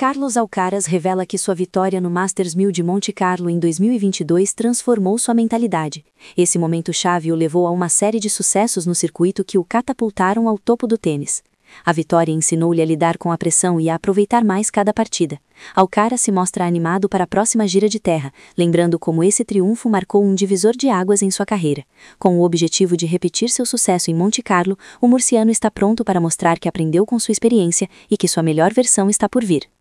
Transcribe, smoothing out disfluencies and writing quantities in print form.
Carlos Alcaraz revela que sua vitória no Masters 1000 de Monte Carlo em 2022 transformou sua mentalidade. Esse momento-chave o levou a uma série de sucessos no circuito que o catapultaram ao topo do tênis. A vitória ensinou-lhe a lidar com a pressão e a aproveitar mais cada partida. Alcaraz se mostra animado para a próxima gira de terra, lembrando como esse triunfo marcou um divisor de águas em sua carreira. Com o objetivo de repetir seu sucesso em Monte Carlo, o murciano está pronto para mostrar que aprendeu com sua experiência e que sua melhor versão está por vir.